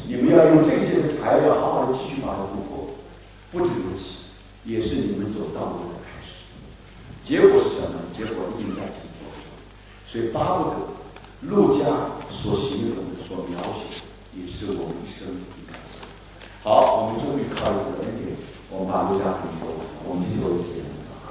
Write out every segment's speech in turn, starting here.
你们要用这些的材料好好的继续把它度过。不止如此，也是你们走道路的开始。结果是什么？结果一定在前头。所以巴不得路加所形容的、所描写的，也是我们一生的一个。好，我们终于靠一个恩典，我们把路加福音说完，我们去做一些祷告。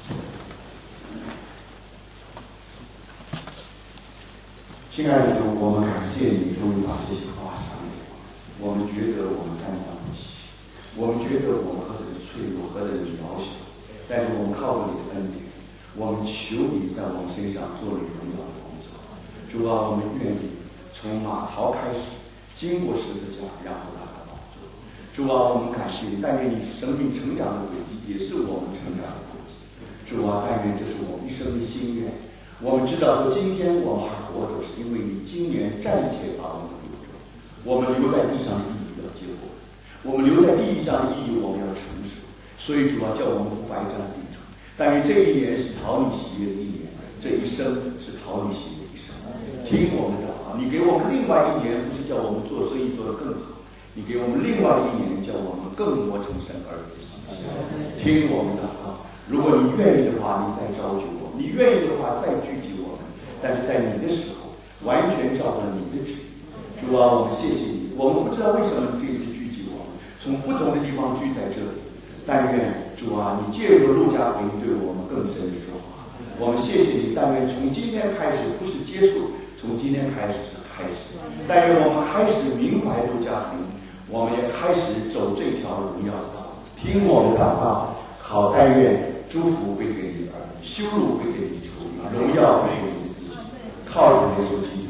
亲爱的主，我们感谢你，终于把这些话传给我们。我们觉得我们担当不起，我们觉得我们何等的脆弱，何等的渺小，但是我们靠着你的恩典，我们求你在我们身上做你荣耀的工作。主啊，我们愿意从马槽开始，经过十字架，然后达到宝座。主啊，我们感谢你，但愿你生命成长的轨迹也是我们成长的轨迹。主啊，但愿这是我们一生的心愿。我们知道说今天我们还活着，是因为你今年暂且把我们留着。我们留在地上的意义要结果子，我们留在地上的意义我们要成熟。所以主要叫我们不怀战地成。但愿这一年是讨你喜悦的一年，这一生是讨你喜悦的一生。听我们的祷告，你给我们另外一年，不是叫我们做生意做得更好，你给我们另外一年，叫我们更磨成神儿子的形象。听我们的祷告，如果你愿意的话，你再招聚我们；你愿意的话，再聚集我们。但是在你的时候，完全照着你的旨意。主啊，我们谢谢你。我们不知道为什么你这次聚集我们，从不同的地方聚在这里。但愿主啊，你借由路加福音对我们更深的说话。我们谢谢你。但愿从今天开始不是结束，从今天开始是开始。但愿我们开始明白路加福音，我们也开始走这条荣耀的道路。听我们祷告，好，但愿祝福归给你儿女，羞辱归给你主，荣耀归给你自己，靠着耶稣基督。